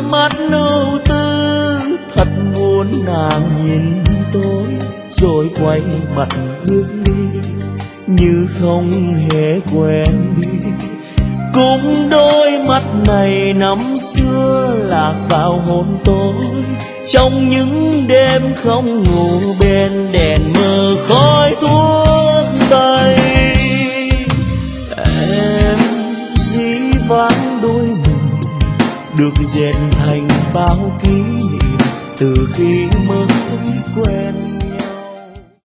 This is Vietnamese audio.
mắt ưu tư, thật muốn nàng nhìn tôi rồi quay mặt bước đi như không hề quen biết. Cũng đôi mắt này năm xưa lạc vào hồn tôi, trong những đêm không ngủ bên đèn mờ khói thuốc bay. Em dĩ vãng đôi mình được dệt thành bao kỷ niệm từ khi mới